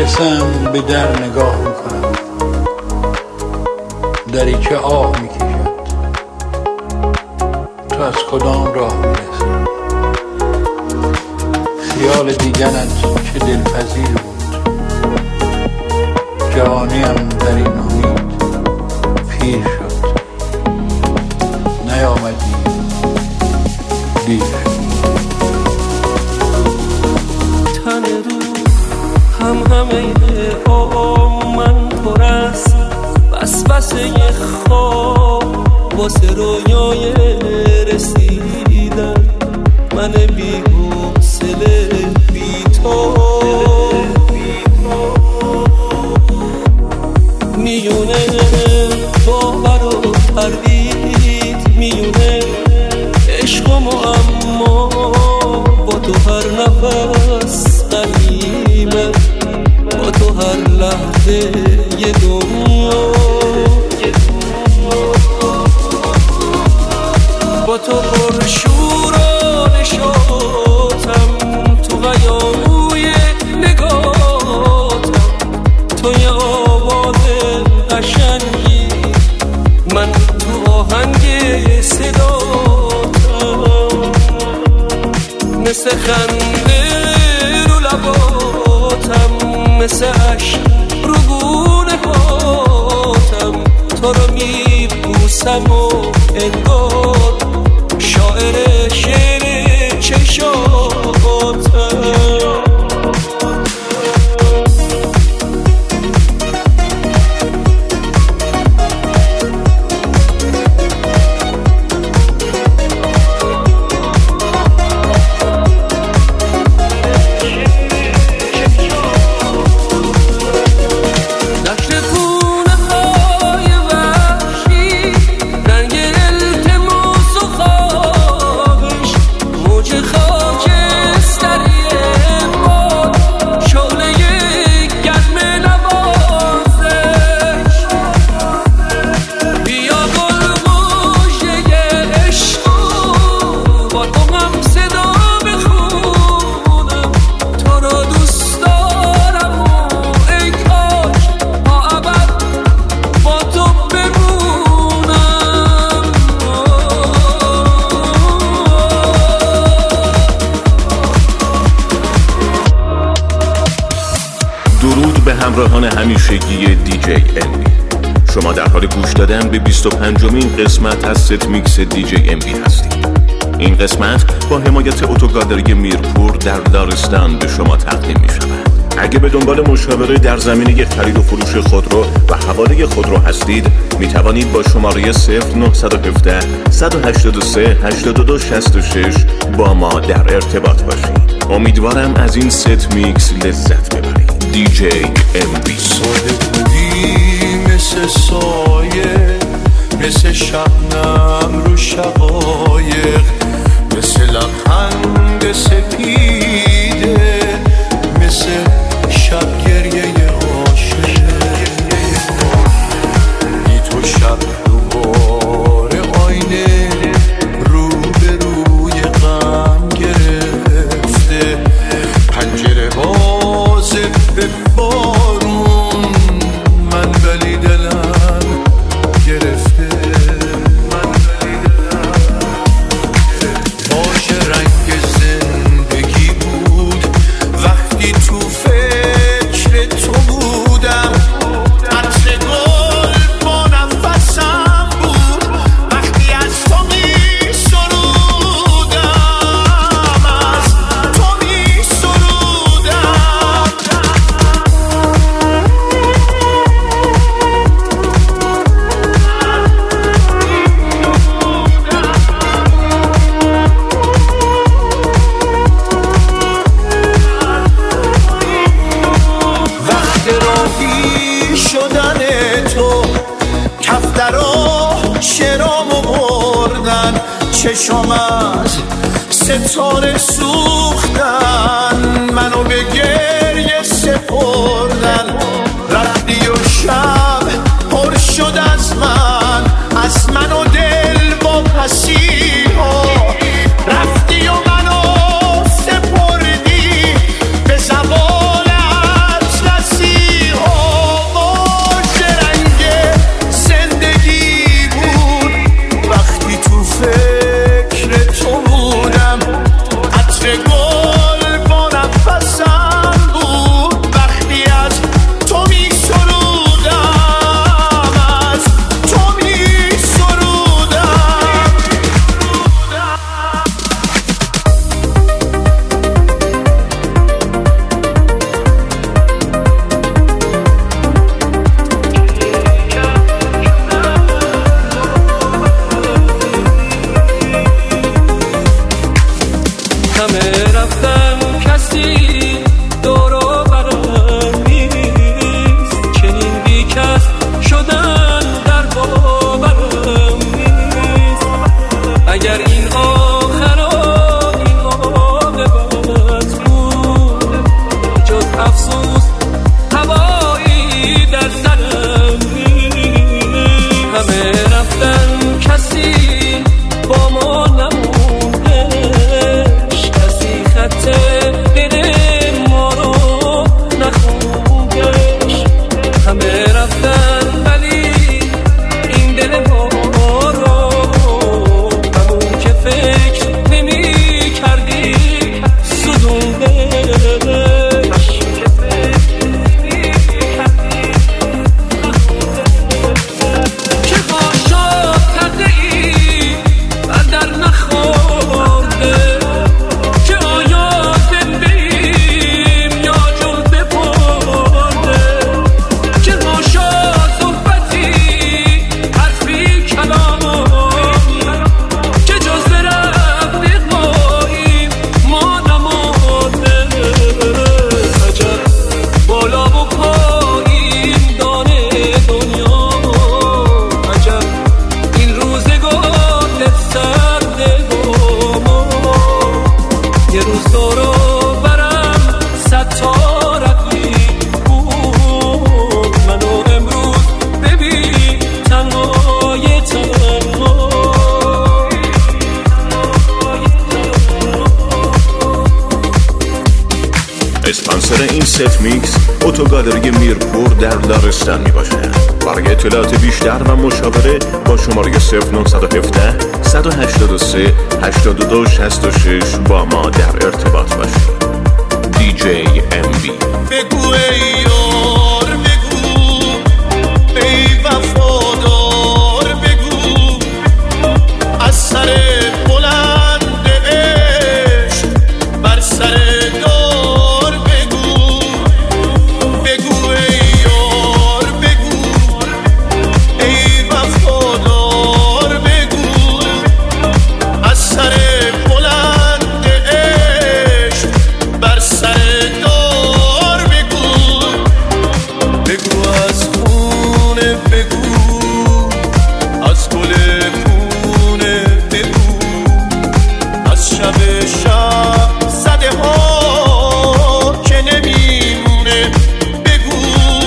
نرسم به در نگاه میکنم، دریچه آه میکشد، تو از کدام راه میرسی؟ خیال دیدنت چه دلپذیر بود، جوانیم در این امید پیر شد، نیامدی دیر شد. تن رو همه من پر است وسوسه خواب واسه رویای رسیدن، من بی حوصله بی تو میونه باور و تردید، میونه عشق و معما با تو هر نفس غنیمه، با تو هر لحظه یه دنیا، با تو پرشور و نشاتم، تو قیاموی نگاتم، تو یه آواز قشنگی، من تو آهنگ صداتم، مثل خنده رو لباتم، مثل عشق رو گونه هاتم، تو رو میبوسم و انگار شاعر شعر چشاتم. همراهان همیشگی دیجی ام بی، شما در حال گوش دادن به 25مین قسمت از ست میکس دیجی ام بی هستید. این قسمت با حمایت اتوگالری میرپور در دارستان به شما تقدیم می شود. اگه به دنبال مشاوره در زمینه خرید و فروش خودرو و حواله خودرو هستید، می توانید با شماره 0917 183 8266 با ما در ارتباط باشید. امیدوارم از این ست میکس لذت ببرید. دیجی ام بی. ساده بودی مثل سایه، مثل شبنم رو شقایق، مثل لبخند سپیده، مثل شب گریه عاشق، بی تو شب دوباره آینه رو به روی غم گرفته، پنجره بازه به بارون، من ولی دلم گرفته، باشه رنگ زندگی بود وقتی تو فکر تو بودم، عطر گل با نفسم بود وقتی از تو می سرودم، از تو می سرودم. وقت راهی شدن تو کفترا شرامو بردن، چشم از ستاره سوختن، منو به گریه سپردن، رفتی و شب پر شد از من و دل با پسیها، رفتی و منو سپردی به زوال اطلسی. همه رفتن کسی دورو برم نیست، چنین بی کس شدن در باورم نیست. اگر این آخر و این عاقبت بود، جز افسوس هوایی در سرم نیست. همه رفتن کسی با ما نموندش، کسی خط دل ما رو نخوندش. همه رفتن ولی این دل ما رو همون که فکر نمی کردی سوزوندش. چه خاشاک کرده ای بر در نخورده، که آیا زنده ایم یا جون ببرده. چه خاشا صحبتی حرفی کلامی، که جز رفیقاییم ما نمانده. عجب بالا و پایین دانه دنیا، عجب این روزگار سرده و ما. یه روز دارو برم 100 تا رقیب بود، منو امروز ببین تنهای تنها. اسپانسر این ست میکس اتوگالری میرپور در لرستان می باشد. برای اطلاعات بیشتر و مشاوره با شماره 0917 183 82 66 با ما در ارتباط باشید. DJ MB. بگو ای یار بگو، ای وفادار بگو، از سر بلند عشق بر سر دار بگو. بگو ای یار بگو، ای وفادار بگو، از سر بلند عشق بر سر دار بگو. بگو از خونه بگو، از گل خونه بگو، از شب زده ها که نمیمونه بگو.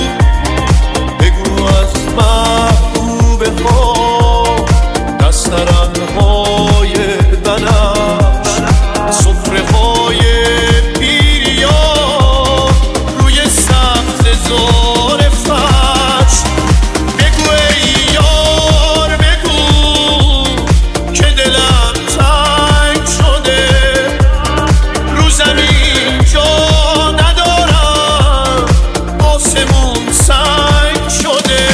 بگو از محبوبه ها دسترنهای بنفش، سفره های پیریا روی سبز زار فرش. بگو ای یار بگو که دلم تنگ شده، رو زمین جا ندارم، آسمون سنگ شده.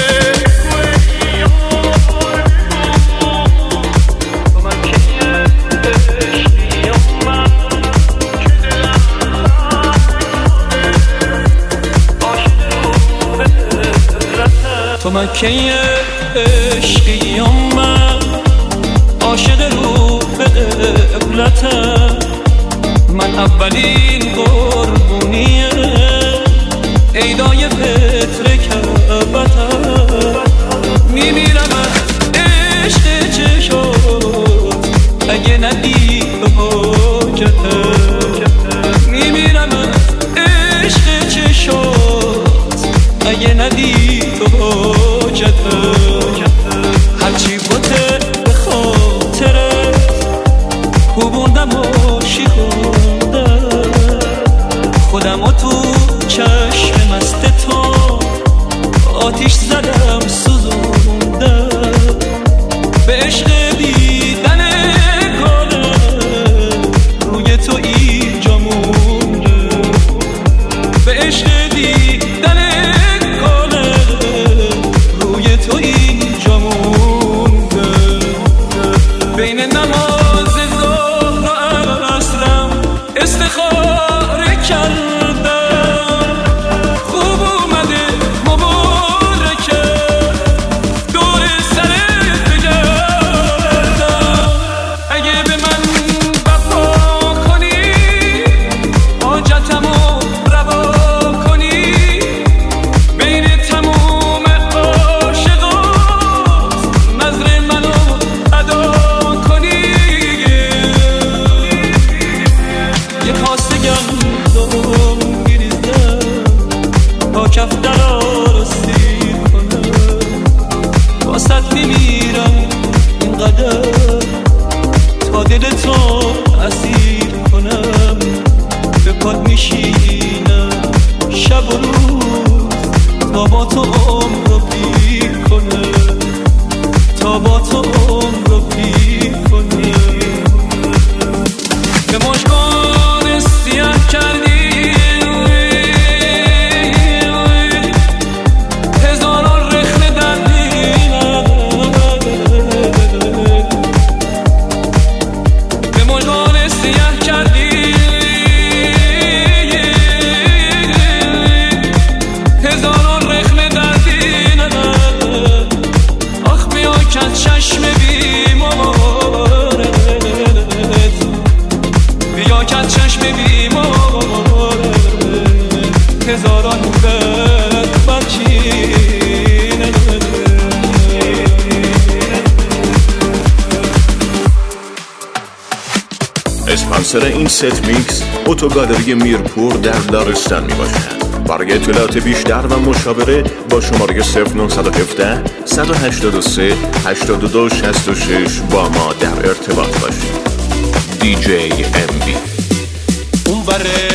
تو مکه عشقیم، من عاشق رو به قبلتم. من اولین قربونیه عیدای فطر کعبتم. میمیرم از عشق چشات اگه ندی به حاجتم. میمیرم از عشق چشات اگه ندی تو حاجتم. هرچی بوده به خاطرت خوبوندم و شیخوندم، ست میکس اتوگالری میرپور در لرستان می باشد. برای اطلاعات بیشتر و مشاوره با شماره 0917 183 82 66 با ما در ارتباط باشید. DJ MB.